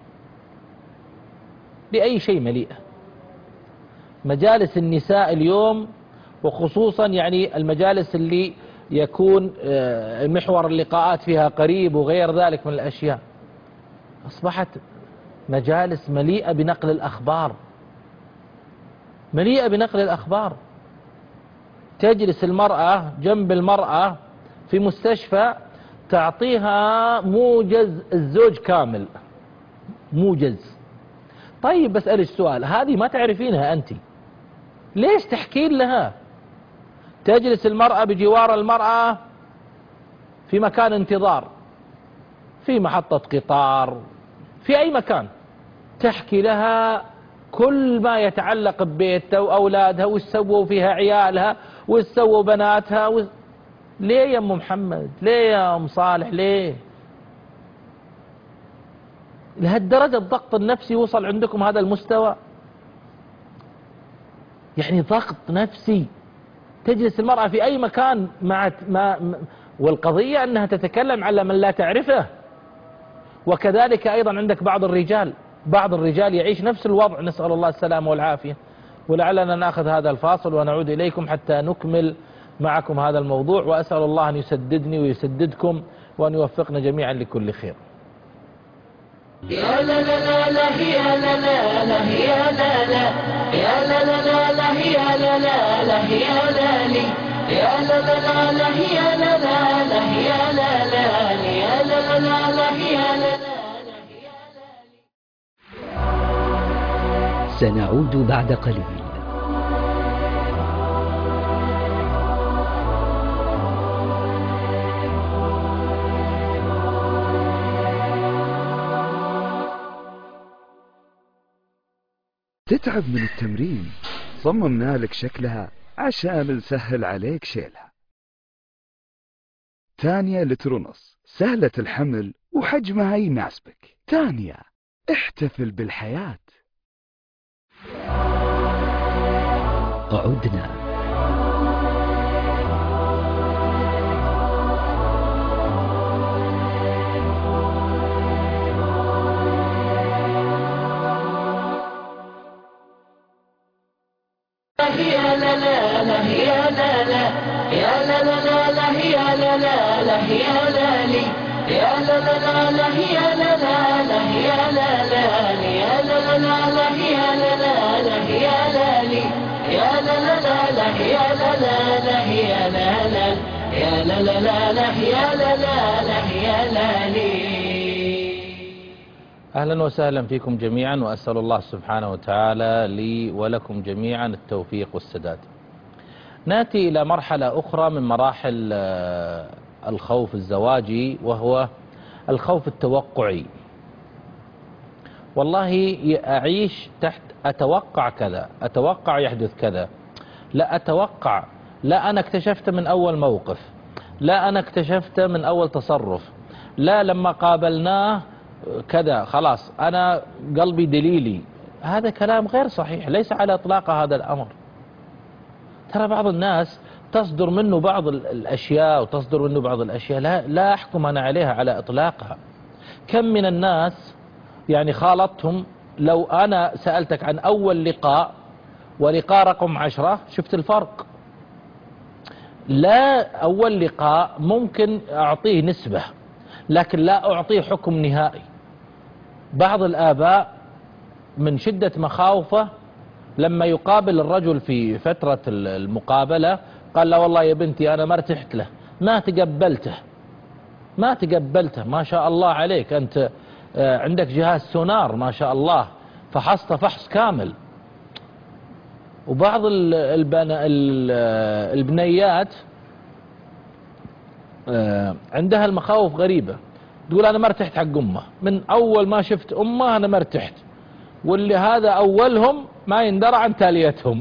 بأي شيء مليئة. مجالس النساء اليوم، وخصوصا يعني المجالس اللي يكون محور اللقاءات فيها قريب وغير ذلك من الأشياء، أصبحت مجالس مليئة بنقل الأخبار، مليئة بنقل الأخبار. تجلس المرأة جنب المرأة في مستشفى تعطيها موجز الزوج كامل، موجز. طيب بسألك سؤال، هذه ما تعرفينها أنت، ليش تحكين لها؟ تجلس المرأة بجوار المرأة في مكان انتظار، في محطة قطار، في أي مكان، تحكي لها كل ما يتعلق ببيتها وأولادها، وش سووا فيها عيالها، وش سووا بناتها. ليه يا أم محمد؟ ليه يا أم صالح؟ ليه لهالدرجة الضغط النفسي وصل عندكم هذا المستوى؟ يعني ضغط نفسي. تجلس المرأة في أي مكان والقضية أنها تتكلم على من لا تعرفه. وكذلك أيضا عندك بعض الرجال يعيش نفس الوضع، نسأل الله السلامة والعافية. ولعلنا نأخذ هذا الفاصل ونعود إليكم حتى نكمل معكم هذا الموضوع، وأسأل الله أن يسددني ويسددكم وأن يوفقنا جميعا لكل خير. يا لا لا لا لا يا لا لا لا يا لا لا يا لا لا لا لا يا لا لا لا يا لا لي يا لا لا لا لا يا لا لا لا يا لا لا يا لا لا لا لا يا لا لا. سنعود بعد قليل. تتعب من التمرين؟ صممنا لك شكلها عشان نسهل عليك شيلها. تانيا لتر ونص، سهلة الحمل وحجمها يناسبك. تانيا، احتفل بالحياة. عدنا. يا لا لا لا يا لا لا يا لا لا لا لا يا لا لا لا يا لا لي يا لا لا لا لا يا لا لا لا يا لا لا يا لا لا لا لا يا لا لا لا يا لا لي يا لا لا لا لا يا لا لا لا يا لا لا يا لا لا لا لا يا لا لا لا يا لا لي. أهلا وسهلا فيكم جميعا، وأسأل الله سبحانه وتعالى لي ولكم جميعا التوفيق والسداد. نأتي إلى مرحلة أخرى من مراحل الخوف الزواجي، وهو الخوف التوقعي. والله أعيش تحت أتوقع كذا، أتوقع يحدث كذا، لا أتوقع، لا أنا اكتشفت من أول موقف، لا أنا اكتشفت من أول تصرف، لا لما قابلناه كذا خلاص أنا قلبي دليلي. هذا كلام غير صحيح، ليس على إطلاق هذا الأمر. ترى بعض الناس تصدر منه بعض الأشياء وتصدر منه بعض الأشياء لا أحكم أنا عليها على إطلاقها. كم من الناس يعني خالطتهم، لو أنا سألتك عن أول لقاء ولقاء رقم 10 شفت الفرق. لا أول لقاء ممكن أعطيه نسبة، لكن لا أعطيه حكم نهائي. بعض الآباء من شدة مخاوفه لما يقابل الرجل في فترة المقابلة قال لا والله يا بنتي أنا ما ارتحت له، ما تقبلته، ما شاء الله عليك أنت عندك جهاز سونار ما شاء الله، فحصت فحص كامل. وبعض البنيات عندها المخاوف غريبة، تقول أنا ما ارتحت حق أمه، من أول ما شفت أمه أنا ما ارتحت، واللي هذا أولهم ما يندرى عن تاليتهم.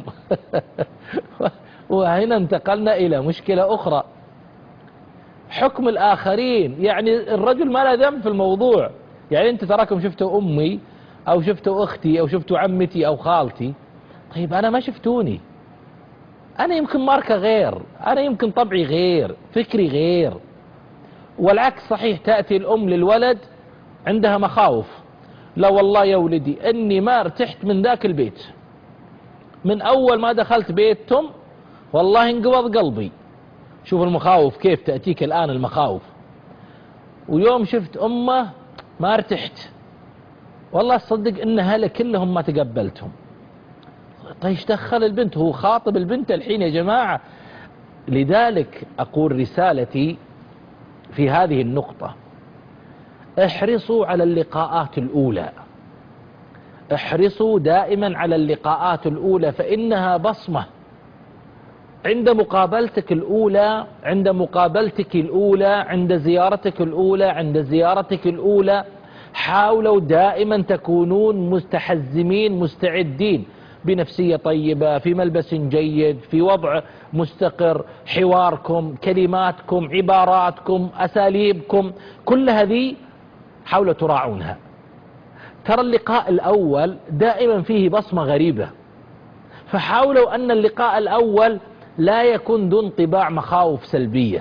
وهنا انتقلنا إلى مشكلة أخرى، حكم الآخرين. يعني الرجل ما له ذنب في الموضوع، يعني أنت تراكم شفتوا أمي أو شفتوا أختي أو شفتوا عمتي أو خالتي، طيب أنا ما شفتوني، أنا يمكن ماركة غير، أنا يمكن طبعي غير، فكري غير. والعكس صحيح، تأتي الأم للولد عندها مخاوف، لا والله يا ولدي أني ما ارتحت من ذاك البيت، من أول ما دخلت بيتهم والله انقبض قلبي. شوف المخاوف كيف تأتيك الآن المخاوف. ويوم شفت أمه ما ارتحت، والله تصدق إن هلا كلهم ما تقبلتهم. طيب ايش دخل البنت؟ هو خاطب البنت الحين يا جماعة. لذلك أقول رسالتي في هذه النقطة، احرصوا على اللقاءات الأولى، احرصوا دائما على اللقاءات الأولى، فإنها بصمة. عند مقابلتك الأولى، عند مقابلتك الأولى، عند زيارتك الأولى، عند زيارتك الأولى، حاولوا دائما تكونون مستحزمين مستعدين، بنفسية طيبة، في ملبس جيد، في وضع مستقر، حواركم، كلماتكم، عباراتكم، أساليبكم، كل هذه حاولوا تراعونها. ترى اللقاء الأول دائما فيه بصمة غريبة، فحاولوا أن اللقاء الأول لا يكون ذو انطباع مخاوف سلبية.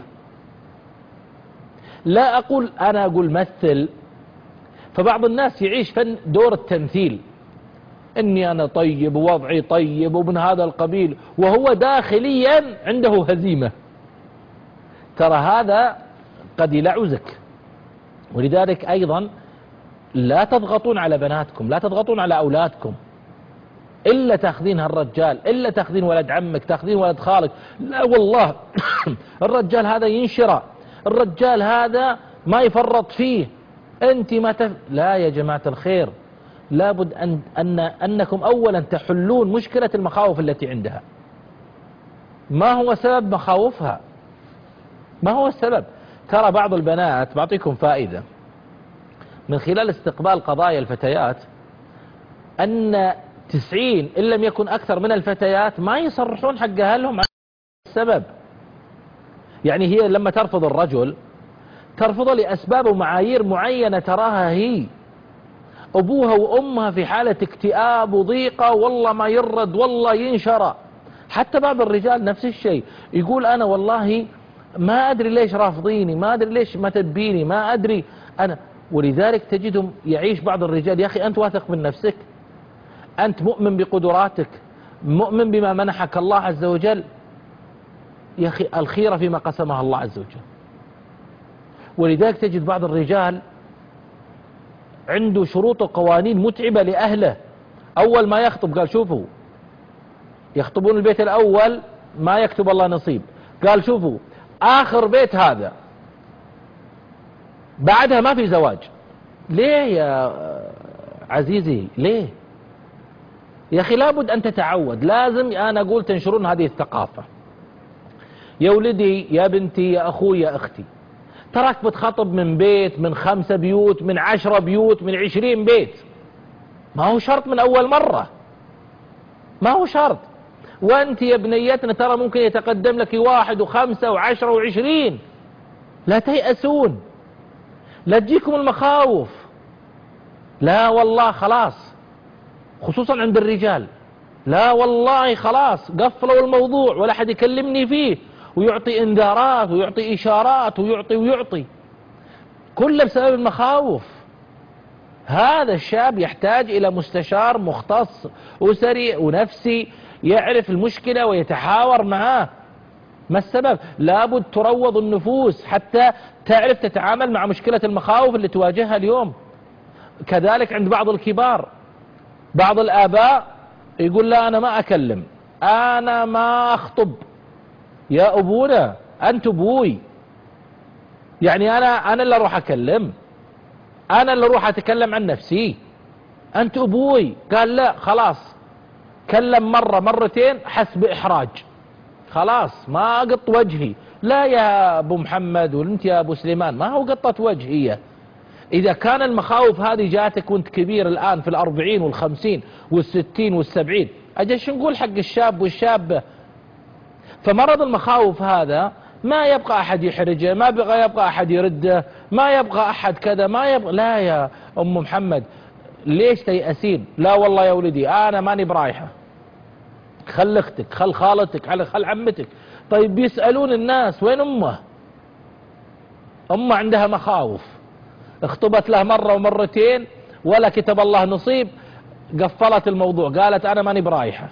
لا أقول أنا أقول مثل، فبعض الناس يعيش فن دور التمثيل، إني أنا طيب ووضعي طيب ومن هذا القبيل، وهو داخليا عنده هزيمة. ترى هذا قد يلعزك. ولذلك أيضا لا تضغطون على بناتكم، لا تضغطون على أولادكم، إلا تاخذين هالرجال، إلا تاخذين ولد عمك، تاخذين ولد خالك. لا والله الرجال هذا ينشرى، الرجال هذا ما يفرط فيه، أنت ما لا يا جماعة الخير، لابد أنكم أولا تحلون مشكلة المخاوف التي عندها. ما هو سبب مخاوفها؟ ما هو السبب؟ ترى بعض البنات، بعطيكم فائدة من خلال استقبال قضايا الفتيات، أن 90 إن لم يكن أكثر من الفتيات ما يصرحون حق أهلهم عن السبب. يعني هي لما ترفض الرجل ترفضه لأسباب ومعايير معينة تراها هي، أبوها وأمها في حالة اكتئاب وضيقة، والله ما يرد، والله ينشرى. حتى بعض الرجال نفس الشيء، يقول أنا والله ما أدري ليش رافضيني، ما أدري ليش ما تبيني، ما أدري أنا. ولذلك تجدهم يعيش بعض الرجال، يا أخي أنت واثق من نفسك، أنت مؤمن بقدراتك، مؤمن بما منحك الله عز وجل، يا أخي الخيرة فيما قسمها الله عز وجل. ولذلك تجد بعض الرجال عنده شروط وقوانين متعبة لأهله. أول ما يخطب قال شوفوا، يخطبون البيت الأول ما يكتب الله نصيب، قال شوفوا آخر بيت هذا بعدها ما في زواج. ليه يا عزيزي؟ ليه يا أخي؟ لابد أن تتعود، لازم أنا أقول تنشرون هذه الثقافة. يا ولدي، يا بنتي، يا أخوي، يا أختي، تراك بتخطب من بيت، من 5 بيوت، من 10 بيوت، من 20 بيت، ما هو شرط من أول مرة، ما هو شرط. وأنت يا بنيتنا ترى ممكن يتقدم لك 1 و5 و10 و20. لا تيأسون، لا تجيكم المخاوف، لا والله خلاص، خصوصا عند الرجال، لا والله خلاص قفلوا الموضوع ولا حد يكلمني فيه، ويعطي انذارات ويعطي إشارات ويعطي كله بسبب المخاوف. هذا الشاب يحتاج إلى مستشار مختص وسريع ونفسي يعرف المشكلة ويتحاور معاه. ما السبب؟ لابد تروض النفوس حتى تعرف تتعامل مع مشكلة المخاوف اللي تواجهها اليوم. كذلك عند بعض الكبار، بعض الآباء يقول لا أنا ما أكلم، أنا ما أخطب. يا أبونا أنت أبوي، يعني أنا اللي أروح أكلم، أنا اللي أروح أتكلم عن نفسي، أنت أبوي. قال لا خلاص، كلم مرة مرتين حس بإحراج، خلاص ما قط وجهي. لا يا أبو محمد وانت يا أبو سليمان، ما هو قطة وجهية. إذا كان المخاوف هذه جاتك وانت كبير الآن في 40 وال50 وال60 وال70، أجل شو نقول حق الشاب والشابة؟ فمرض المخاوف هذا ما يبقى أحد يحرجه، ما يبقى أحد يرده، ما يبقى أحد كذا، ما يبقى. لا يا أم محمد ليش تيأسين؟ لا والله يا ولدي أنا ماني برايحة، خل اختك، خل خالتك، خل عمتك. طيب بيسألون الناس وين أمه؟ أمه عندها مخاوف، اخطبت له مرة ومرتين ولا كتب الله نصيب، قفلت الموضوع، قالت أنا ماني برايحة.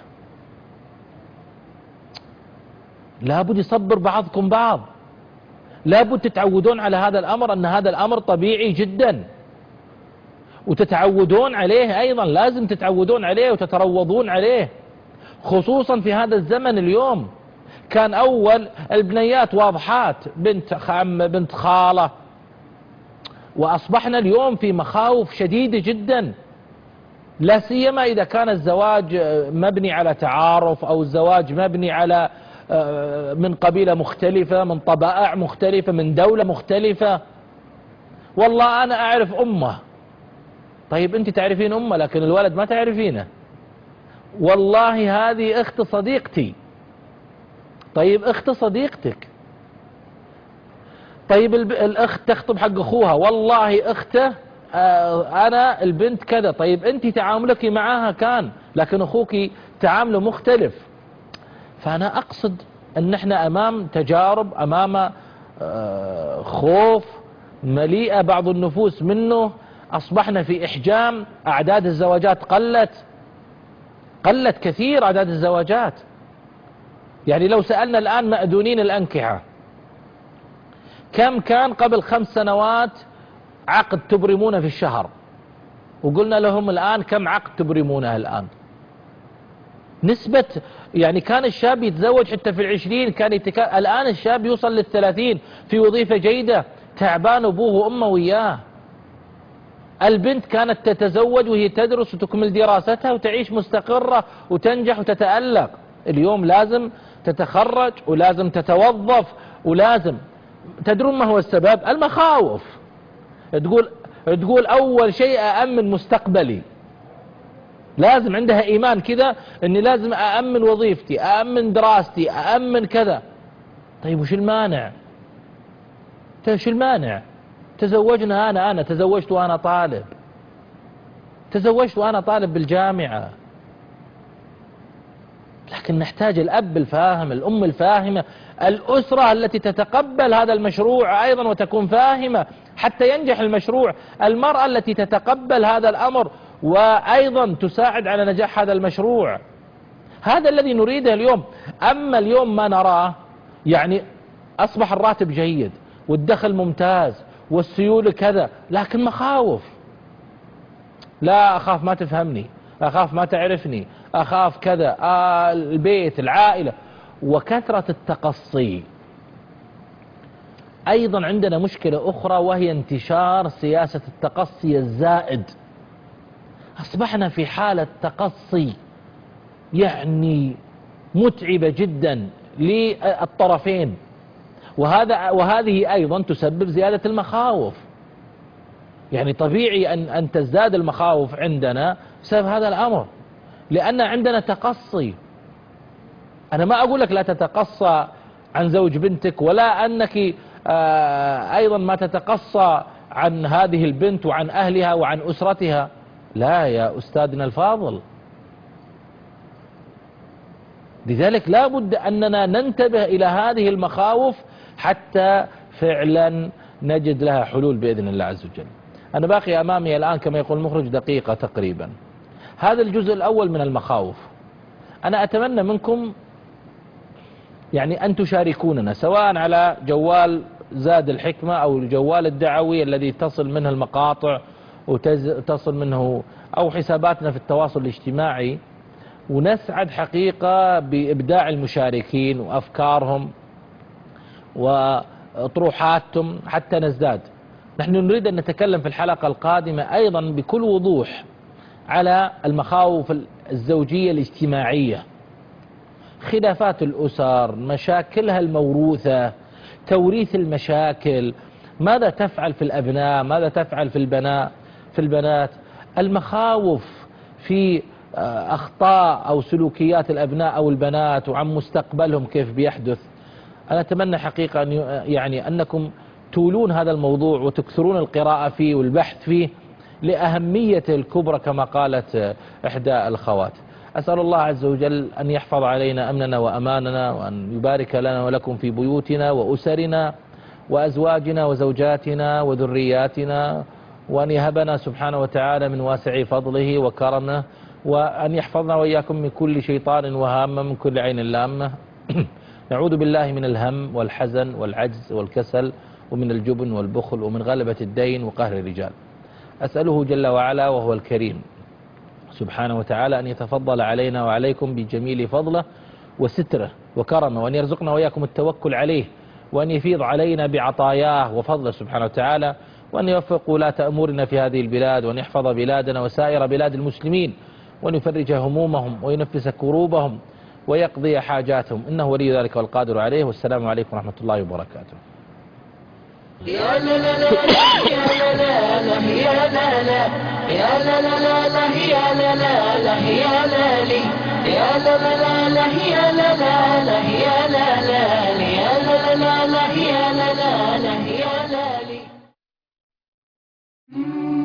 لابد يصبر بعضكم بعض، لابد تتعودون على هذا الأمر، أن هذا الأمر طبيعي جدا، وتتعودون عليه أيضا، لازم تتعودون عليه وتتروضون عليه، خصوصا في هذا الزمن اليوم. كان أول البنيات واضحات، بنت عم، بنت خالة، وأصبحنا اليوم في مخاوف شديدة جدا، لا سيما إذا كان الزواج مبني على تعارف، أو الزواج مبني على من قبيلة مختلفة، من طبائع مختلفة، من دولة مختلفة. والله أنا أعرف أمه. طيب أنت تعرفين أمه لكن الولد ما تعرفينه. والله هذه أخت صديقتي. طيب أخت صديقتك. طيب الأخت تخطب حق أخوها، والله أخته أنا البنت كذا. طيب أنت تعاملك معها كان، لكن أخوك تعامله مختلف. فأنا أقصد أن احنا أمام تجارب، أمام خوف مليئة بعض النفوس منه. أصبحنا في إحجام، أعداد الزواجات قلت كثير أعداد الزواجات. يعني لو سألنا الآن مأذونين الأنكحة كم كان قبل 5 سنوات عقد تبرمونه في الشهر؟ وقلنا لهم الآن كم عقد تبرمونه الآن؟ نسبة يعني كان الشاب يتزوج حتى في العشرين، الآن الشاب يوصل لل30 في وظيفة جيدة، تعبان أبوه وأمه وياه. البنت كانت تتزوج وهي تدرس وتكمل دراستها وتعيش مستقرة وتنجح وتتألق. اليوم لازم تتخرج ولازم تتوظف ولازم. تدرون ما هو السبب؟ المخاوف. تقول أول شيء أأمن مستقبلي، لازم عندها إيمان كذا أني لازم أأمن وظيفتي، أأمن دراستي، أأمن كذا. طيب وش المانع؟ وش المانع؟ تزوجنا، أنا تزوجت وأنا طالب، تزوجت وأنا طالب بالجامعة. لكن نحتاج الأب الفاهم، الأم الفاهمة، الأسرة التي تتقبل هذا المشروع أيضا وتكون فاهمة حتى ينجح المشروع، المرأة التي تتقبل هذا الأمر وأيضا تساعد على نجاح هذا المشروع. هذا الذي نريده اليوم. أما اليوم ما نراه يعني أصبح الراتب جيد والدخل ممتاز والسيولة كذا، لكن مخاوف. لا، أخاف ما تفهمني، أخاف ما تعرفني، أخاف كذا، البيت، العائلة، وكثرة التقصي. أيضا عندنا مشكلة أخرى وهي انتشار سياسة التقصي الزائد. أصبحنا في حالة تقصي يعني متعبة جدا للطرفين، وهذه أيضا تسبب زيادة المخاوف. يعني طبيعي أن تزداد المخاوف عندنا بسبب هذا الأمر، لأن عندنا تقصي. أنا ما أقول لك لا تتقصى عن زوج بنتك، ولا أنك أيضا ما تتقصى عن هذه البنت وعن أهلها وعن أسرتها، لا يا أستاذنا الفاضل. لذلك لا بد أننا ننتبه إلى هذه المخاوف حتى فعلا نجد لها حلول بإذن الله عز وجل. أنا باقي أمامي الآن كما يقول المخرج دقيقة تقريبا. هذا الجزء الأول من المخاوف. أنا أتمنى منكم يعني أن تشاركوننا سواء على جوال زاد الحكمة أو الجوال الدعوي الذي تصل منه المقاطع وتصل منه أو حساباتنا في التواصل الاجتماعي، ونسعد حقيقة بإبداع المشاركين وأفكارهم وطروحاتهم حتى نزداد. نحن نريد أن نتكلم في الحلقة القادمة أيضا بكل وضوح على المخاوف الزوجية الاجتماعية، خلافات الأسر، مشاكلها الموروثة، توريث المشاكل، ماذا تفعل في الأبناء، ماذا تفعل في البنات، المخاوف في أخطاء أو سلوكيات الأبناء أو البنات وعن مستقبلهم كيف بيحدث. أنا أتمنى حقيقة أن يعني أنكم تولون هذا الموضوع وتكثرون القراءة فيه والبحث فيه لأهميته الكبرى كما قالت إحدى الأخوات. أسأل الله عز وجل أن يحفظ علينا أمننا وأماننا، وأن يبارك لنا ولكم في بيوتنا وأسرنا وأزواجنا وزوجاتنا وذرياتنا، وأن يهبنا سبحانه وتعالى من واسع فضله وكرمه، وأن يحفظنا وإياكم من كل شيطان وهامة، من كل عين لامة. نعوذ بالله من الهم والحزن والعجز والكسل ومن الجبن والبخل ومن غلبة الدين وقهر الرجال. أسأله جل وعلا وهو الكريم سبحانه وتعالى أن يتفضل علينا وعليكم بجميل فضله وستره وكرمه، وأن يرزقنا وإياكم التوكل عليه، وأن يفيض علينا بعطاياه وفضله سبحانه وتعالى، وأن يوفق ولاة أمورنا في هذه البلاد، وأن يحفظ بلادنا وسائر بلاد المسلمين، وأن يفرج همومهم وينفس كروبهم ويقضي حاجاتهم، إنه ولي ذلك والقادر عليه. والسلام عليكم ورحمة الله وبركاته. يا لا لا لا يا لا لا لا يا لا لا يا لا لا لا يا لا لا لا يا لا لي يا لا لا لا يا لا لا لا يا لا لا يا لا لا لا يا لا لا لا يا لا لي.